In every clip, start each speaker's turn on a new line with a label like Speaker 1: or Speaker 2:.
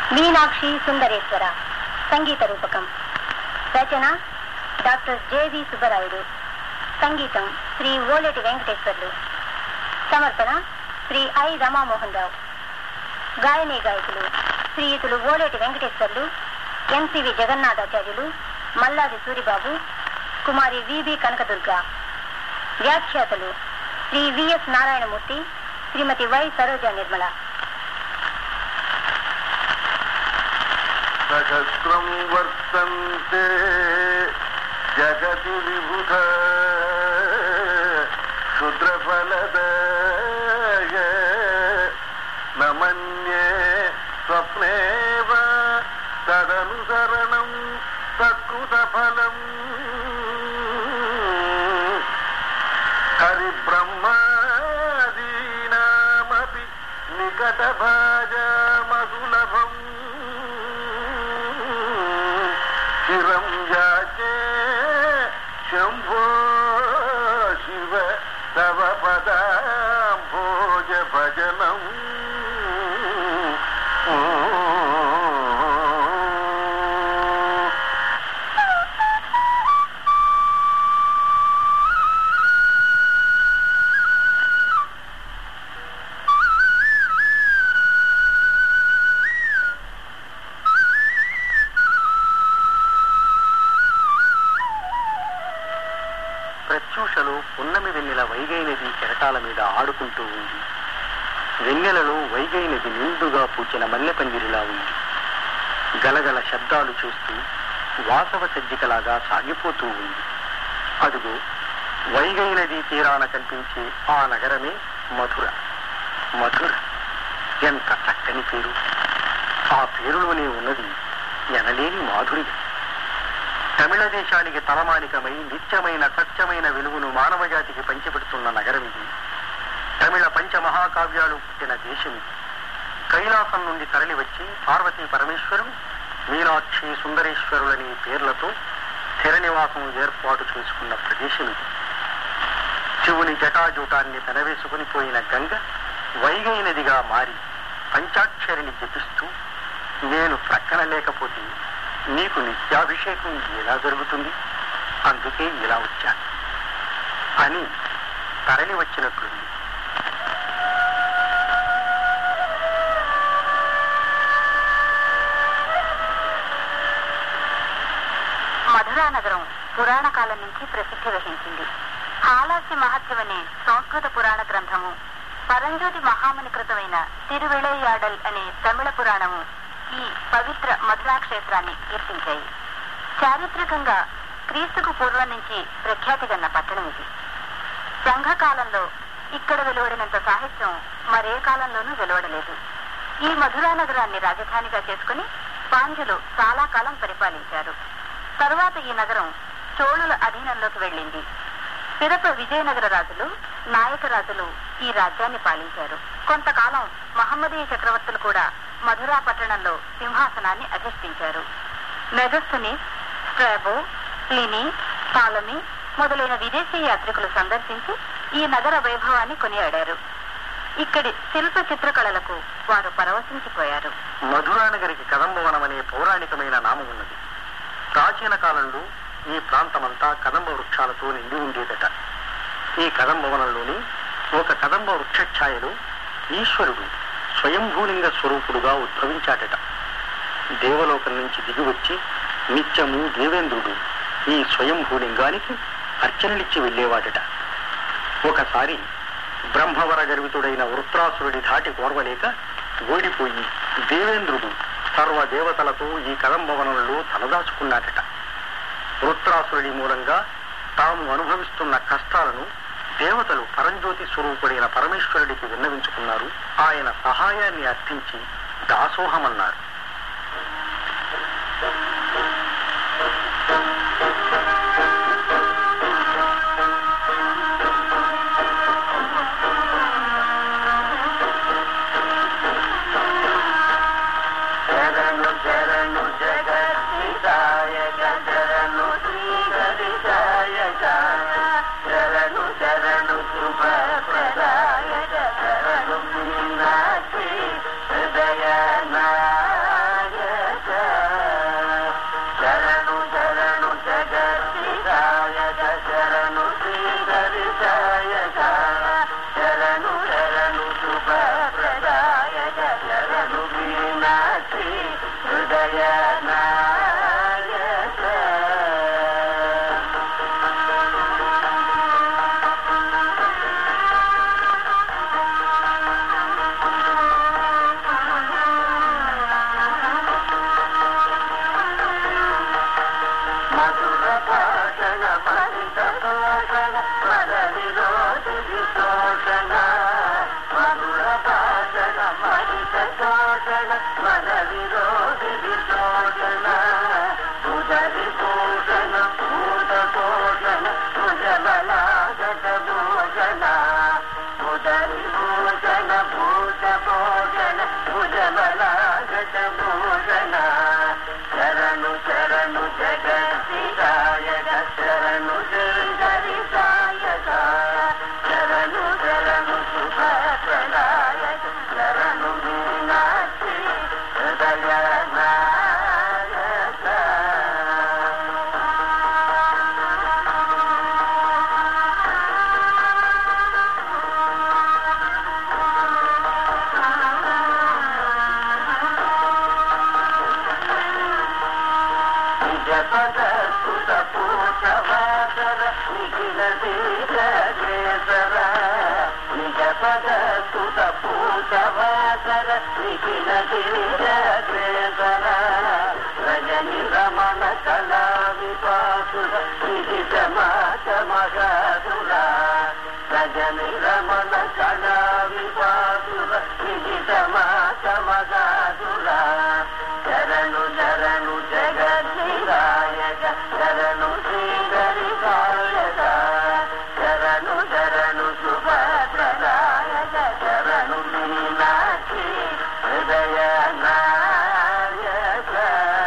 Speaker 1: మీనాక్షి సుందరేశ్వర సంగీత రూపకం. రచన డాక్టర్ జెవి సుబ్బరాయుడు. సంగీతం శ్రీ ఓలేటి వెంకటేశ్వర్లు. సమర్పణ శ్రీ ఐ రమామోహన్ రావు. గాయని గాయకులు శ్రీయుతులు ఓలేటి వెంకటేశ్వర్లు, ఎన్సివి జగన్నాథాచార్యులు, మల్లాది సూరిబాబు, కుమారి విబి కనకదుర్గ. వ్యాఖ్యాతలు శ్రీ విఎస్ నారాయణమూర్తి, శ్రీమతి వై సరోజా నిర్మల.
Speaker 2: సహస్రం వర్తంతే జగతి విబుధ క్షుద్రఫలదయ నమన్యే స్వప్నేవ తదనుసరణం సత్కృతఫలం హరిబ్రహ్మాదీనామపి నికటభాజమసులభం చిరం యాచే శంభో శివ తవ పదాంభోజ భజనం.
Speaker 3: ప్రత్యూషలో పున్నమి వెన్నెల వైగై నది కెరటాల మీద ఆడుకుంటూ ఉంది. వెన్నెలలో వైగై నది నిండుగా పూచిన మల్లెపందిరిలా ఉంది. గలగల శబ్దాలు చూస్తూ వాసవ సజ్జికలాగా సాగిపోతూ ఉంది. అదుగో వైగై నది తీరాన కనిపించే ఆ నగరమే మధుర. మధుర ఎంత చక్కని పేరు! ఆ పేరులోనే ఉన్నది ఎనలేని మాధుర్యం. తమిళ దేశానికి తలమానికమై నిత్యమైన సత్యమైన వెలుగును మానవజాతికి పంచిపెడుతున్న నగరం ఇది. తమిళ పంచమహాకావ్యాలు పుట్టిన దేశం ఇది. కైలాసం నుండి తరలివచ్చి పార్వతీ పరమేశ్వరుడు, మీనాక్షి సుందరేశ్వరులనే పేర్లతో స్థిర నివాసం ఏర్పాటు చేసుకున్న ప్రదేశం ఇది. శివుని జటాజూటాన్ని పెనవేసుకుని పోయిన గంగ వైగై నదిగా మారి పంచాక్షరిని జపిస్తూ, నేను ప్రక్కన లేకపోతే నీకు నిత్యాభిషేకం ఎలా జరుగుతుంది, అందుకే ఇలా వచ్చాను అని తరలి వచ్చినట్లుంది.
Speaker 1: మధురా నగరం పురాణ కాలం నుంచి ప్రసిద్ధి వహించింది. హాలాస్య మహత్యం అనే సంస్కృత పురాణ గ్రంథము, పరంజ్యోతి మహాముని కృతమైన తిరువిళయాడల్ అనే తమిళ పురాణము ఈ పవిత్ర మధురా క్షేత్రాన్ని కీర్తించాయి. చారిత్రకంగా క్రీస్తుకు పూర్వం నుంచి ప్రఖ్యాతిగన్న పట్టణం ఇది. సంఘకాలంలో ఇక్కడ వెలువడినంత సాహిత్యం మరే కాలంలోనూ వెలువడలేదు. ఈ మధురా నగరాన్ని రాజధానిగా చేసుకుని పాండ్యులు చాలా కాలం పరిపాలించారు. తరువాత ఈ నగరం చోళుల అధీనంలోకి వెళ్ళింది. పిదప విజయనగర రాజులు, నాయక రాజులు ఈ రాజ్యాన్ని పాలించారు. కొంతకాలం మహమ్మదీయ చక్రవర్తులు కూడా మధురా పట్టణంలో సింహాసనాన్ని అధిష్ఠించారు. మెగస్తనీస్, స్ట్రాబో, ప్లినీ, టాలమీ మొదలైన విదేశీ యాత్రికులు సందర్శించి ఈ నగర వైభవాన్ని కొనియాడారు. ఇక్కడి శిల్ప చిత్రకళలకు వారు పరవశించిపోయారు.
Speaker 3: మధురా నగరికి కదంబవనం అనే పౌరాణికమైన నామం ఉన్నది. ప్రాచీన కాలంలో ఈ ప్రాంతమంతా కదంబ వృక్షాలతో నిండి ఉండేదట. ఈ కదంబవనంలోని ఒక కదంబ వృక్షఛాయలో ఈశ్వరుడు స్వయంభూలింగ స్వరూపుడుగా ఉద్భవించాడట. దేవలోకం నుంచి దిగివచ్చి నిత్యము దేవేంద్రుడు ఈ స్వయంభూలింగానికి అర్చనలిచ్చి వెళ్ళేవాడట. ఒకసారి బ్రహ్మవర గర్వితుడైన వృత్రాసురుడి ధాటి కోర్వలేక ఓడిపోయి దేవేంద్రుడు సర్వదేవతలతో ఈ కదంబవనంలో తలదాచుకున్నాడట. వృత్రాసురుడి మూలంగా తాము అనుభవిస్తున్న కష్టాలను దేవతలు పరంజ్యోతి స్వరూపుడైన పరమేశ్వరుడికి విన్నవించుకున్నారు. ఆయన సహాయాన్ని అర్థించి దాసోహమన్నారు.
Speaker 2: హృదయ భూషణ మన విరోధి విశోషణ ఉదరి భూషణ భూత భూషణ భుజబలాగత భూషణ ఉదరి భూషణ భూత భూషణ భుజబలాగత భూషణ శరణు శరణు జగత్తిదాయక శరణు శ్రీహరి సాయక శరణు శరణు శుభప్రదాయక శరణు మీనాక్షి హృదయ నాయక. నిజపద సుత పూషవాసర నిఖిల దీర్ఘేశ్వర నిజపద సుత పూషవాసర నిఖిల దీర్ఘేశ్వర రజని రమణ కళా విపాసుర నిధి సమాజ మగాసుర రజని రమణ కళా విపాసుర నిధి సమాజ మగాసుర శరణు శరణు జగద్వినాయక శరణు శ్రీహరి సాయక శరణు శరణు శుభప్రదాయక శరణు మీనాక్షి హృదయ నాయక.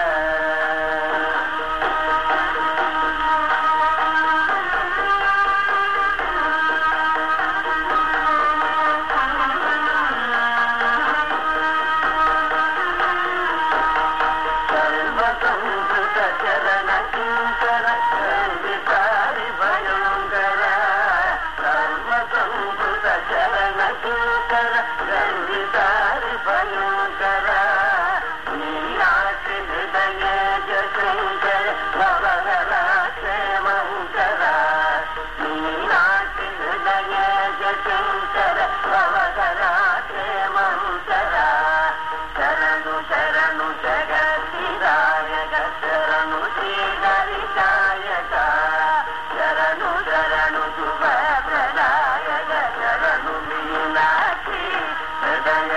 Speaker 2: సర్వసంస్కృత చరణ కింకర విచారి భయంకర సర్వసంస్కృత చరణ కింకర విచారి భయంకర మీనాక్షి హృదయ శంకర భవహర క్షేమంకర మీనాక్షి హృదయ శంకర భవహర క్షేమంకర శరణు శరణు జగత్తిదాయక శరణు శ్రీహరి సాయక శరణు శరణు శుభప్రదాయక శరణు మీనాక్షి హృదయ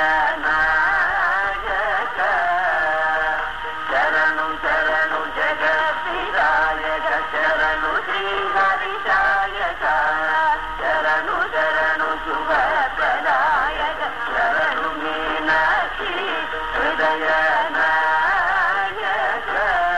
Speaker 2: నాయక శరణు శరణు జగత్తిదాయక శరణు శ్రీహరి సాయక శరణు శరణు శుభప్రదాయక శరణు మీనాక్షి హృదయ నాయక.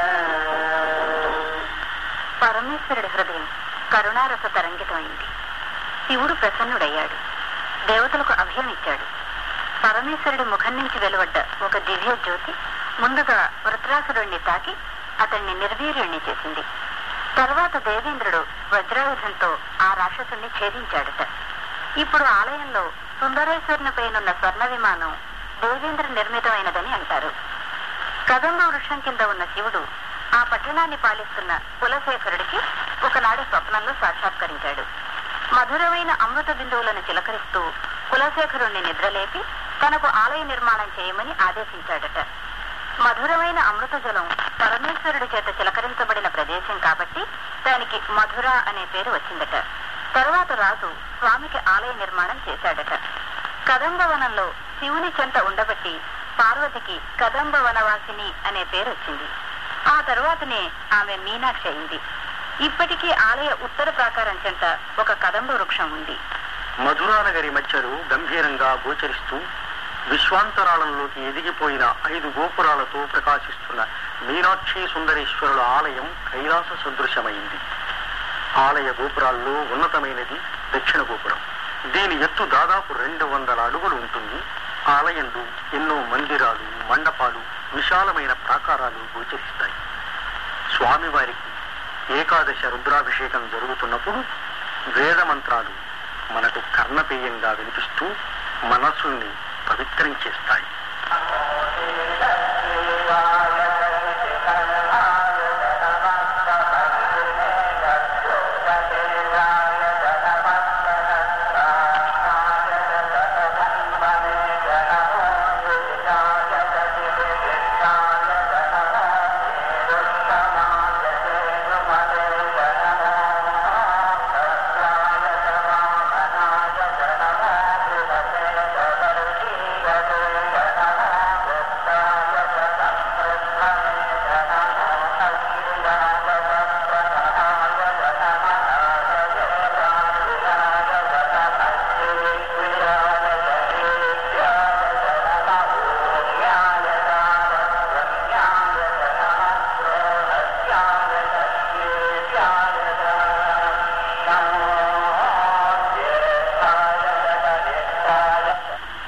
Speaker 1: పరమేశ్వరుడి హృదయం కరుణారస తరంగితమైంది. శివుడు ప్రసన్నుడయ్యాడు. దేవతలకు అభయం ఇచ్చాడు. పరమేశ్వరుడి ముఖం నుంచి వెలువడ్డ ఒక దివ్య జ్యోతి ముందుగా వృత్రాసురుణ్ణి తాకి అతన్ని నిర్వీర్యుణ్ణి చేసింది. తర్వాత దేవేంద్రుడు వజ్రాయుధంతో ఆ రాక్షసుణ్ణి ఛేదించాడట. ఇప్పుడు ఆలయంలో సుందరేశ్వరుని పైనున్న స్వర్ణ విమానం దేవేంద్ర నిర్మితమైనదని అంటారు. కదంబ వృక్షం కింద ఉన్న శివుడు ఆ పట్టణాన్ని పాలిస్తున్న కులశేఖరుడికి ఒకనాడు స్వప్నంలో సాక్షాత్కరించాడు. మధురమైన అమృత బిందువులను చిలకరిస్తూ కులశేఖరుణ్ణి నిద్రలేపి తనకు ఆలయ నిర్మాణం చేయమని ఆదేశించాడట. మధురమైన అమృత జలం పరమేశ్వరుడి చేత చిలకరించబడిన ప్రదేశం కాబట్టి దానికి మధుర అనే పేరు వచ్చిందట. తరువాత రాజు స్వామికి ఆలయ నిర్మాణం చేశాడట. కదంబవనంలో శివుని చెంత ఉండబట్టి పార్వతికి కదంబ వనవాసిని అనే పేరు వచ్చింది. ఆ తరువాతనే ఆమె మీనాక్షి అయింది. ఇప్పటికీ ఆలయ ఉత్తర ప్రాకారం చెంత ఒక కదంబ వృక్షం ఉంది.
Speaker 3: మధురానగరి మధ్యలో గంభీరంగా గోచరిస్తూ విశ్వాంతరాళంలోకి ఎదిగిపోయిన 5 గోపురాలతో ప్రకాశిస్తున్న మీనాక్షి సుందరేశ్వరుల ఆలయం కైలాస సదృశమైంది. ఆలయ గోపురాల్లో ఉన్నతమైనది దక్షిణ గోపురం. దీని ఎత్తు దాదాపు 200 అడుగులు ఉంటుంది. ఆలయంలో ఎన్నో మందిరాలు, మండపాలు, విశాలమైన ప్రాకారాలు గోచరిస్తాయి. స్వామివారికి ఏకాదశ రుద్రాభిషేకం జరుగుతున్నప్పుడు వేద మంత్రాలు మనకు కర్ణపేయంగా వినిపిస్తూ మనస్సుని పవిత్రం చేస్తాయి.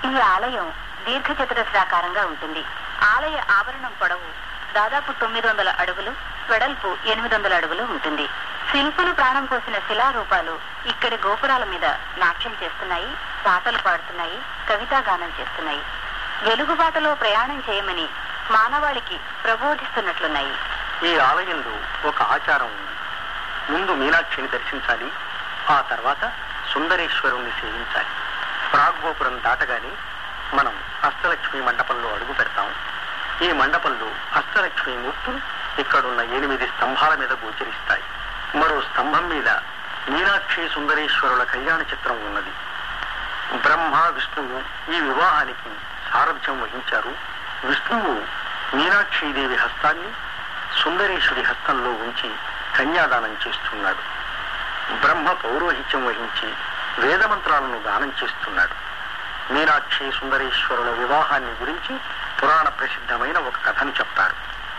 Speaker 1: ఈ ఆలయం దీర్ఘచతురస్రాకారంగా ఉంటుంది. ఆలయ ఆవరణం పొడవు దాదాపు 900 అడుగులు, వెడల్పు 800 అడుగులు ఉంటుంది. శిల్పులు ప్రాణం పోసిన శిలారూపాలు ఇక్కడి గోపురాల మీద నాట్యం చేస్తున్నాయి, పాటలు పాడుతున్నాయి, కవితాగానం చేస్తున్నాయి. వెలుగుబాటలో ప్రయాణం చేయమని మానవాళికి ప్రబోధిస్తున్నట్లున్నాయి.
Speaker 3: ఈ ఆలయంలో ఒక ఆచారం ఉంది. ముందు మీనాక్షిని దర్శించాలి, ఆ తర్వాత సుందరేశ్వరుణ్ణి సేవించాలి. ప్రాగ్గోపురం దాటగానే మనం అష్టలక్ష్మి మండపంలో అడుగు పెడతాం. ఈ మండపంలో అష్టలక్ష్మి మూర్తులు ఇక్కడున్న 8 స్తంభాల మీద గోచరిస్తాయి. మరో స్తంభం మీద మీనాక్షి సుందరేశ్వరుల కళ్యాణ చిత్రం ఉన్నది. బ్రహ్మ విష్ణువు ఈ వివాహానికి సారథ్యం వహించారు. విష్ణువు మీనాక్షీదేవి హస్తాన్ని సుందరేశ్వరి హస్తంలో ఉంచి కన్యాదానం చేస్తున్నాడు. బ్రహ్మ పౌరోహిత్యం వహించి వేదమంత్రాలను దానం చేస్తున్నాడు. మీనాక్షి సుందరేశ్వరుల వివాహాన్ని గురించి పురాణ ప్రసిద్ధమైన ఒక కథను చెప్తారు.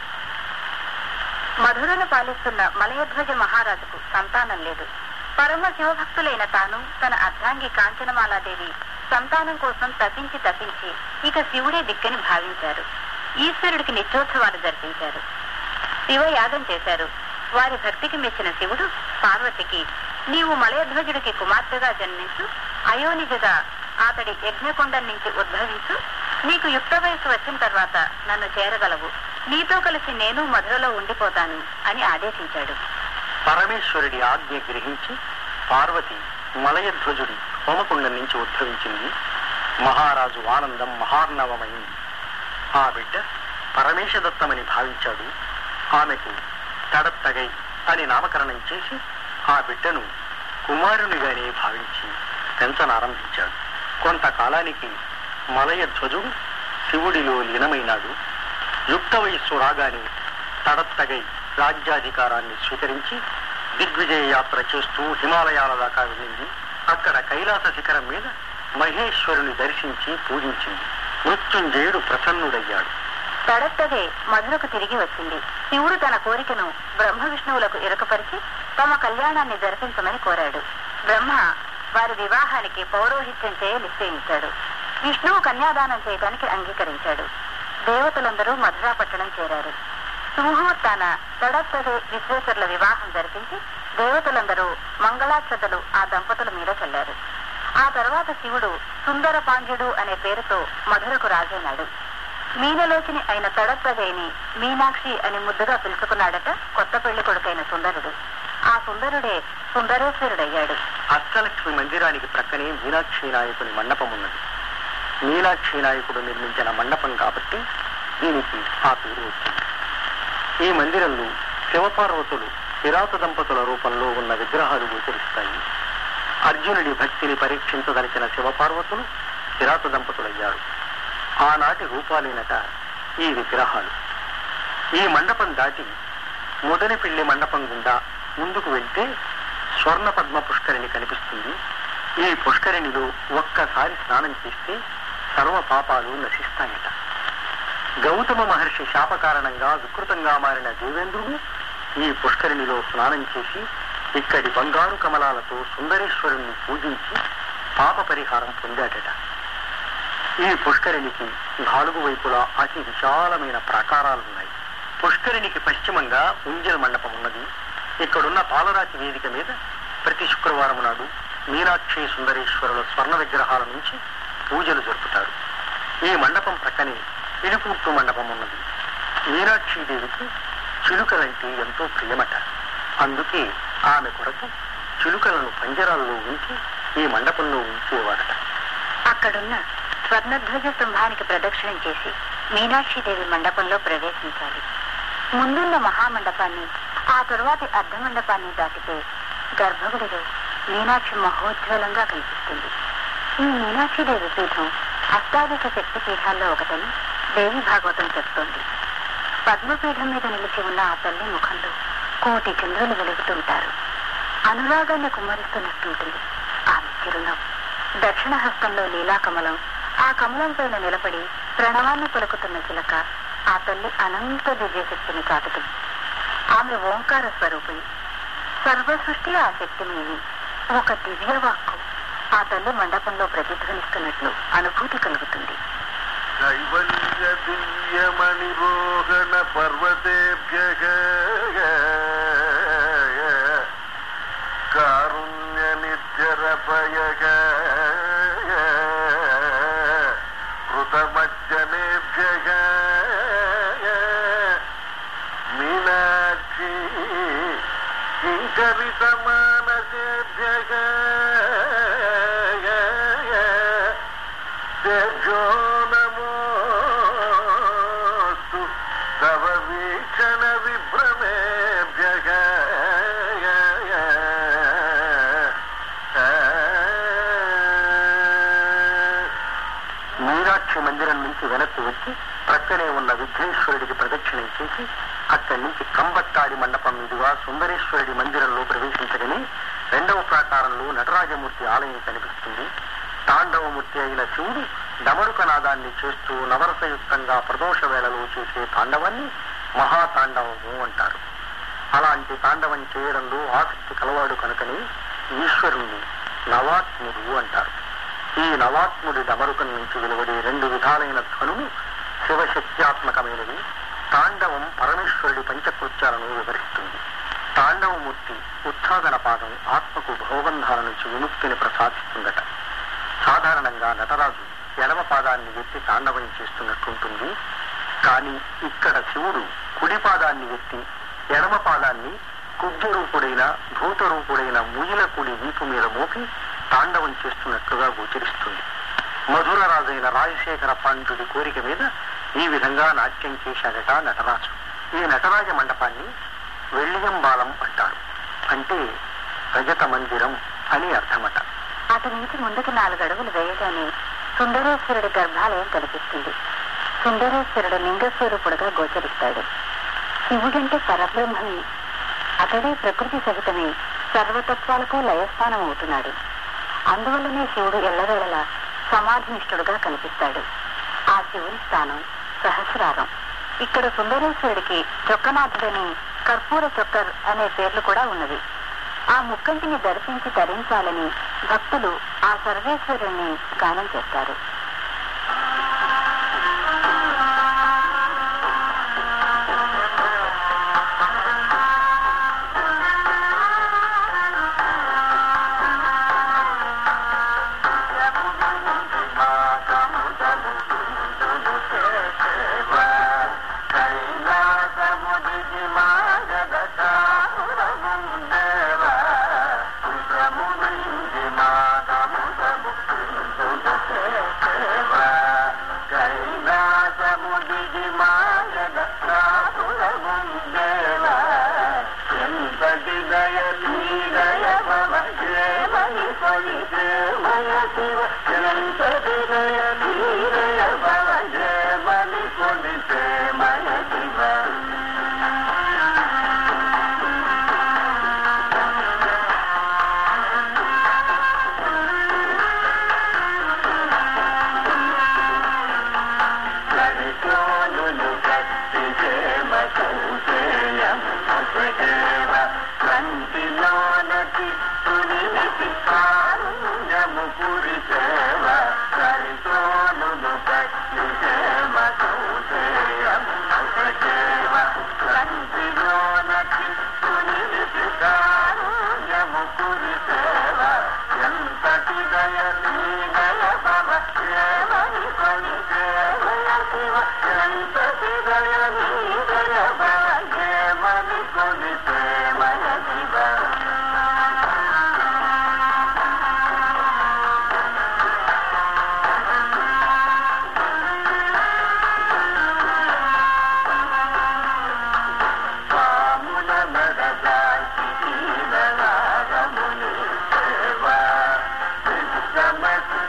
Speaker 1: మధురను పాలిస్తున్న మలయధ్వజ మహారాజుకు సంతానం లేదు. పరమ శివభక్తులైన తాను, తన అర్ధాంగి కాంచనమాలాదేవి సంతానం కోసం తప్పించి ఇక శివుడే దిక్కని భావించారు. ఈశ్వరుడికి నిత్యోత్సవాలు జరిపించారు. శివయాగం చేశారు. వారి భక్తికి మెచ్చిన శివుడు పార్వతికి, నీవు మలయధ్వజుడికి కుమార్తెగా జన్మించు, అయోనిజగా అతడి యజ్ఞకొండం నుంచి ఉద్భవించు, నీకు యుక్త వయసు వచ్చిన తర్వాత నన్ను చేరగలవు, నీతో కలిసి నేను మధురలో ఉండిపోతాను అని ఆదేశించాడు.
Speaker 3: పరమేశ్వరుడి ఆజ్ఞ గ్రహించి పార్వతి మలయధ్వజుడి హోమకుండం నుంచి ఉద్భవించింది. మహారాజు ఆనందం మహార్ణవమైంది. ఆ బిడ్డ పరమేశదత్తమని భావించాడు. ఆమెకు తడత్తగై అని నామకరణం చేసి ఆ బిడ్డను కుమారునిగానే భావించి పెంచనారంభించాడు. కొంతకాలానికి మలయధ్వజుడు శివుడిలో లీనమైనాడు. యుక్త వయస్సు రాగానే తడత్తగై రాజ్యాధికారాన్ని స్వీకరించి దిగ్విజయ యాత్ర చేస్తూ హిమాలయాల దాకా వెళ్ళింది. అక్కడ కైలాస శిఖరం మీద మహేశ్వరుని దర్శించి పూజించింది. మృత్యుంజయుడు ప్రసన్నుడయ్యాడు.
Speaker 1: తడత్తగే మధురకు తిరిగి వచ్చింది. శివుడు తన కోరికను బ్రహ్మ విష్ణువులకు ఇరుకపరిచి తమ కళ్యాణాన్ని జరిపించమని కోరాడు. బ్రహ్మ వారి వివాహానికి పౌరోహిత్యం చేయ నిశ్చయించాడు. విష్ణువు కన్యాదానం చేయడానికి అంగీకరించాడు. దేవతలందరూ మధురా పట్టణం చేరారు. సుముహూర్తాన తడత్తగే విశ్వేశ్వరుల వివాహం జరిపించి దేవతలందరూ మంగళాక్షతలు ఆ దంపతుల మీద చల్లారు. ఆ తర్వాత శివుడు సుందర పాండ్యుడు అనే పేరుతో మధురకు రాజైనాడు. మీనలోచిని అయిన తడత్తగేని మీనాక్షి అని ముద్దుగా పిలుచుకున్నాడట కొత్త పెళ్లి కొడుకైన సుందరుడు. ఆ సుందరుడే సుందరేశ్వరుడయ్యాడు.
Speaker 3: అష్టలక్ష్మి మందిరానికి ప్రక్కనే మీనాక్షి నాయకుని మండపం ఉన్నది. మీనాక్షి నాయకుడు నిర్మించిన మండపం కాబట్టి దీనికి ఆ పేరు వచ్చింది. ఈ మందిరంలో శివపార్వతులు కిరాత దంపతుల రూపంలో ఉన్న విగ్రహాలు గోచరిస్తాయి. అర్జునుడి భక్తిని పరీక్షించదలిచిన శివపార్వతులు కిరాత దంపతులయ్యారు. ఆనాటి రూపాలేనట ఈ విగ్రహాలు. ఈ మండపం దాటి మొదటి పెళ్లి మండపం గుండా ముందుకు వెళ్తే స్వర్ణ పద్మ పుష్కరిణి కనిపిస్తుంది. ఈ పుష్కరిణిలో ఒక్కసారి స్నానం చేస్తే సర్వ పాపాలు నశిస్తాయట. గౌతమ మహర్షి శాప కారణంగా వికృతంగా మారిన దేవేంద్రుడు ఈ పుష్కరిణిలో స్నానం చేసి ఇక్కడి బంగారు కమలాలతో సుందరేశ్వరుణ్ణి పూజించి పాప పరిహారం పొందాడట. ఈ పుష్కరిణికి 4 వైపులా అతి విశాలమైన ప్రాకారాలున్నాయి. పుష్కరిణికి పశ్చిమంగా ఉంజల్ మండపం ఉన్నది. ఇక్కడున్న పాలరాతి వేదిక మీద ప్రతి శుక్రవారం నాడు మీనాక్షి సుందరేశ్వరుల స్వర్ణ విగ్రహాల నుంచి పూజలు జరుపుతారు. ఈ మండపం ప్రక్కనే ఇలుకూర్పు మండపం ఉన్నది. మీనాక్షీదేవికి చిలుకలంటే ఎంతో ప్రియమట. అందుకే ఆమె కొరకు చిలుకలను పంజరాల్లో ఉంచి ఈ మండపంలో ఉంచేవారట.
Speaker 1: అక్కడున్న స్వర్ణధ్వజ స్తంభానికి ప్రదక్షిణం చేసి మీనాక్షీదేవి మండపంలో ప్రవేశించాలి. ముందున్న మహామండపాన్ని ఆ తరువాతి అర్ధమండపాన్ని దాటితే గర్భగుడిలో మీనాక్షి మహోజ్వలంగా కనిపిస్తుంది. ఈ మీనాక్షీదేవి పీఠం అష్టాదశ శక్తి పీఠాల్లో ఒకటని దేవి భాగవతం చెప్తోంది. పద్మపీఠం మీద నిలిచి ఉన్న ఆ తల్లి ముఖంలో 1,000,000 చంద్రులు వెలుగుతుంటారు. అనురాగాన్ని కుమ్మరిస్తున్నట్టుంటుంది ఆమె చిరునవ్వు. దక్షిణ హస్తంలో లీలాకమలం, ఆ కమలం పైన నిలబడి ప్రణవాన్ని పలుకుతున్న చిలక ఆ తల్లి అనంత దివ్యశక్తిని చాటుతుంది. ఆమె ఓంకార స్వరూపిణి, సర్వ సృష్టి ఆ శక్తిమేమి. ఒక దివ్యవాక్కు ఆ తల్లి మండపంలో ప్రతిధ్వనిస్తున్నట్లు అనుభూతి కలుగుతుంది.
Speaker 2: కైవల్య దివ్యమణిరోహణ పర్వతేభ్యః కారుణ్య నిర్జరపయః కృతమజ్జనేభ్యః మీనాక్షి కింకరితమానసేభ్యః తేజో నమోస్తు తవ వీక్షణ విభ్రమేభ్యః.
Speaker 3: మీనాక్షి మందిరం నుంచి వెనక్కు వచ్చి ప్రక్కనే ఉన్న విఘ్నేశ్వరుడికి ప్రదక్షిణం చేసి అక్కడి నుంచి కంబట్టాడి మండపం మీదుగా సుందరేశ్వరుడి మందిరంలో ప్రవేశించగానే రెండవ ప్రాకారంలో నటరాజమూర్తి ఆలయం కనిపిస్తుంది. తాండవమూర్తి అయిన శివుడు డమరుకనాదాన్ని చేస్తూ నవరసయుక్తంగా ప్రదోష వేళలో చేసే తాండవాన్ని మహాతాండవము అంటారు. అలాంటి తాండవం చేయడంలో ఆసక్తి కలవాడు కనుకనే ఈశ్వరుణ్ణి నవాత్ముడు అంటారు. ఈ నవాత్ముడి డమరుకం నుంచి వెలువడే 2 విధాలైన ధ్వనులు శివశక్త్యాత్మకమైనవి. తాండవం పరమేశ్వరుడి పంచకృత్యాలను వివరిస్తుంది. తాండవమూర్తి ఉత్సాదన పాదం ఆత్మకు భవబంధాల నుంచి విముక్తిని ప్రసాదిస్తుందట. సాధారణంగా నటరాజు ఎడమ పాదాన్ని ఎత్తి తాండవం చేస్తున్నట్టుంటుంది. కానీ ఇక్కడ శివుడు కుడి పాదాన్ని ఎత్తి ఎడమ పాదాన్ని కుబ్జరూపుడైన భూతరూపుడైన ముయిల కుడి వీపు మీద మోపి తాండవం చేస్తున్నట్లుగా గోచరిస్తుంది. మధుర రాజైన రాజశేఖర పాండ్యుడి కోరిక మీద ఈ విధంగా నాట్యం చేశాడట నటరాజు. ఈ నటరాజ మండపాన్ని వెళ్లియంబాలం అంటారు. అంటే రజత మందిరం అని అర్థమట.
Speaker 1: అటు నుంచి ముందుకు 4 అడుగులు వేయగానే సుందరేశ్వరుడి గర్భాలయం కనిపిస్తుంది. సుందరేశ్వరుడు లింగస్వరూపుడుగా గోచరిస్తాడు. శివుడంటే పరబ్రహ్మమే. అతడే ప్రకృతి సహితమే సర్వతత్వాలకు లయస్థానం అవుతున్నాడు. అందువల్లనే శివుడు ఎల్లవేళలా సమాధినిష్ఠుడుగా కనిపిస్తాడు. ఆ శివుని స్థానం సహస్రారం. ఇక్కడ సుందరేశ్వరుడికి చొక్కనాథుడని, కర్పూర చొక్కర్ అనే పేర్లు కూడా ఉన్నవి. ఆ ముక్కంటిని దర్శించి తరించాలని భక్తులు ఆ సర్వేశ్వరుణ్ణి గానం చేస్తారు.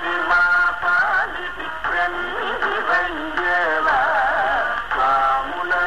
Speaker 2: పాముల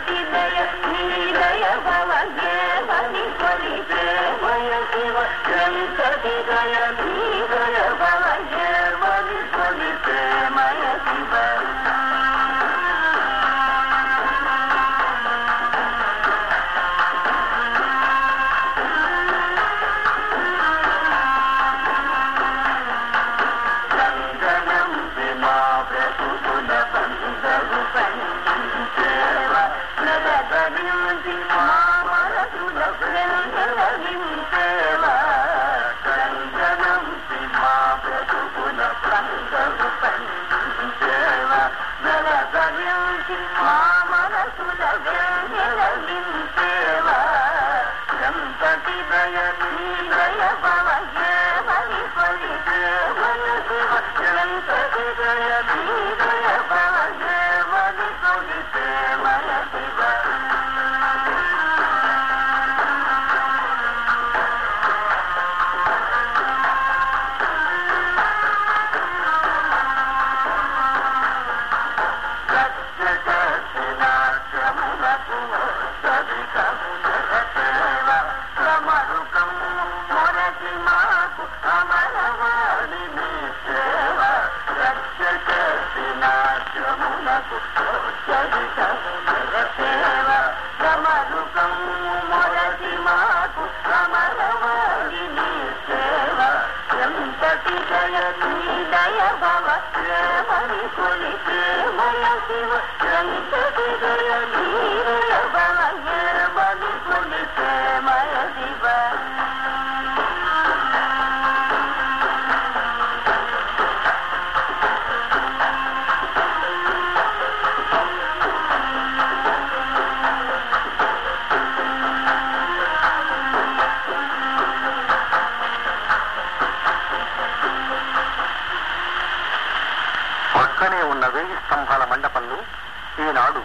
Speaker 3: పక్కనే ఉన్న 1000 స్తంభాల మండపంలో ఈనాడు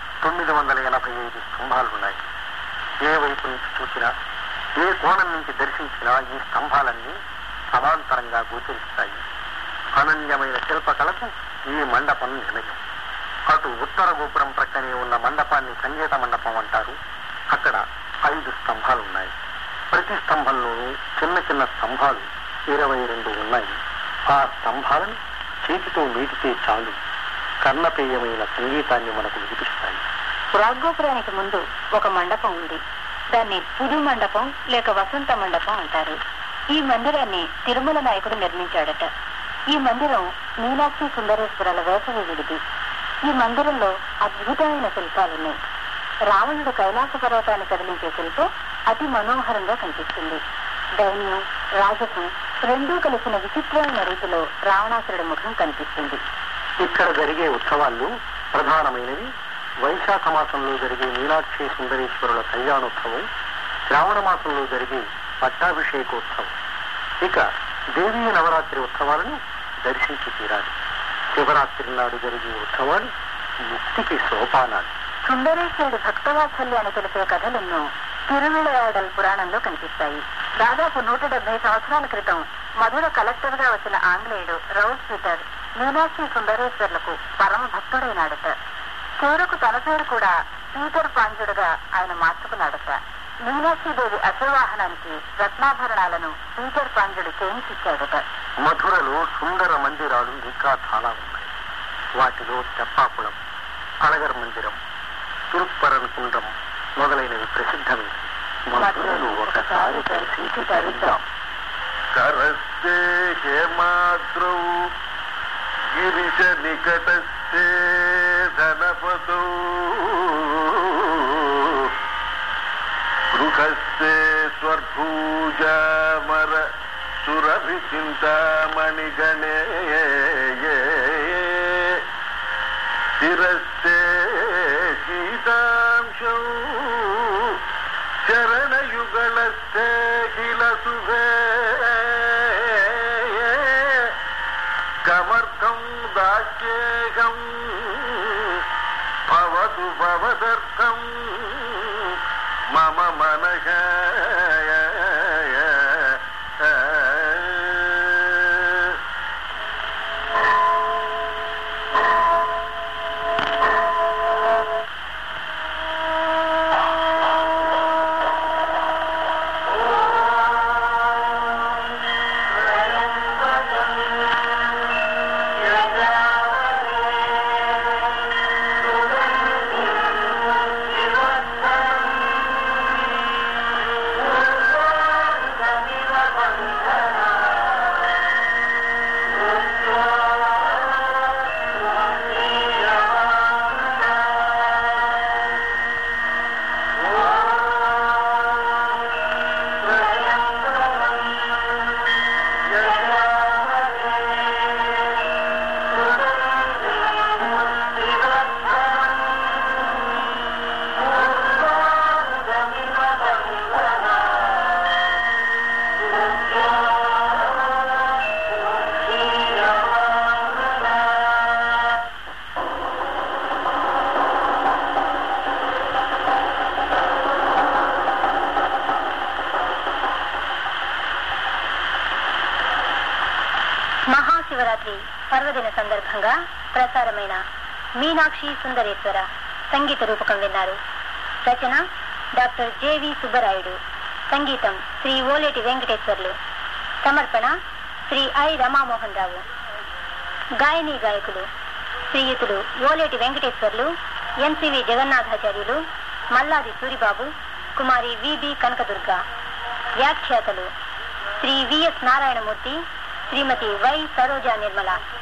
Speaker 3: 985 స్తంభాలున్నాయి. ఏ వైపు నుంచి చూసినా, ఏ కోణం నుంచి దర్శించినా ఈ స్తంభాలన్నీ సమాంతరంగా గోచరిస్తాయి. అనన్యమైన శిల్పకళకు ఈ మండపం నిలయం. అటు ఉత్తర గోపురం ప్రక్కనే ఉన్న మండపాన్ని సంగీత మండపం అంటారు. అక్కడ 5 స్తంభాలున్నాయి. ప్రతి స్తంభంలోనూ చిన్న చిన్న స్తంభాలు 22 ఉన్నాయి. ఆ స్తంభాలను చేతితో మీటితే చాలు కర్ణపేయమైన సంగీతాన్ని మనకు వినిపిస్తాయి.
Speaker 1: రాగ్గోపురానికి ముందు ఒక మండపం ఉంది. దాన్ని పుదు మండపం లేక వసంత మండపం అంటారు. ఈ మందిరాన్ని తిరుమల నాయకుడు నిర్మించాడట. ఈ మందిరం మీనాక్షి సుందరేశ్వరుల వేసవి విడిది. ఈ మందిరంలో అద్భుతమైన శిల్పాలున్నాయి. రావణుడు కైలాస పర్వతాన్ని కదిలించే శిల్పం అతి మనోహరంగా కనిపిస్తుంది. దైన్యం, రాజసం రెండూ కలిసిన విచిత్రమైన రీతిలో రావణాసురుడి ముఖం కనిపిస్తుంది.
Speaker 3: ఇక్కడ జరిగే ఉత్సవాల్లో ప్రధానమైనవి వైశాఖ మాసంలో జరిగే మీనాక్షి సుందరేశ్వరుల కళ్యాణోత్సవం, శ్రావణ మాసంలో జరిగే పట్టాభిషేకోత్సవం. ఇక దేవీ నవరాత్రి ఉత్సవాలను దర్శించి తీరాలి. శివరాత్రి నాడు జరిగే ఉత్సవాలు ముక్తికి సోపానాలు.
Speaker 1: సుందరేశ్వరుడు భక్తవాత్సల్యాన్ని తెలిపే కథలెన్నో తిరువిళయాడల్ పురాణంలో కనిపిస్తాయి. దాదాపు 170 సంవత్సరాల క్రితం మధుర కలెక్టర్ గా వచ్చిన ఆంగ్లేయుడు రౌజ్ పీటర్ మీనాక్షి సుందరేశ్వర్లకు పరమ భక్తుడైనాడట. చివరకు తన పేరు కూడా పీటర్ పాంజుడుగా ఆయన మార్చుకున్నాడట. మీనాక్షిదేవి అశ్వవాహనానికి రత్నాభరణాలను పీటర్ పాంజుడు చేయించిచ్చాడట.
Speaker 3: మధురలో సుందర మందిరాలు ఇంకా చాలా ఉన్నాయి. వాటిలో తెప్పాకుళం, అళగర్ మందిరం, తిరుప్పరన్ కుండం మొదలైనవి ప్రసిద్ధమైనవి. మధురలు ఒకసారి దర్శించి తరిద్దాం.
Speaker 2: కరస్తే హేమాద్రౌ గిరిశ నికటస్తే ధనపతౌ గృహస్తే స్వర్భూజామర సురభి చింతామణిగణే స్థిరస్తే శీతాంశౌ చరణయుగళస్తే కిల శుభే కమర్థం దాస్యేహం భవతు భవదర్థం మమ మనః.
Speaker 1: మహాశివరాత్రి పర్వదిన సందర్భంగా ప్రసారమైన మీనాక్షి సుందరేశ్వర సంగీత రూపకం విన్నారు. రచన డాక్టర్ జెవి సుబ్బరాయుడు. సంగీతం శ్రీ ఓలేటి వెంకటేశ్వర్లు. సమర్పణ శ్రీ ఐ రమామోహన్ రావు. గాయని గాయకులు శ్రీయుతులు ఓలేటి వెంకటేశ్వర్లు, ఎన్సివి జగన్నాథాచార్యులు, మల్లాది సూరిబాబు, కుమారి విబి కనకదుర్గ. వ్యాఖ్యాతలు శ్రీ విఎస్ నారాయణమూర్తి, శ్రీమతి వై సరోజా నిర్మల.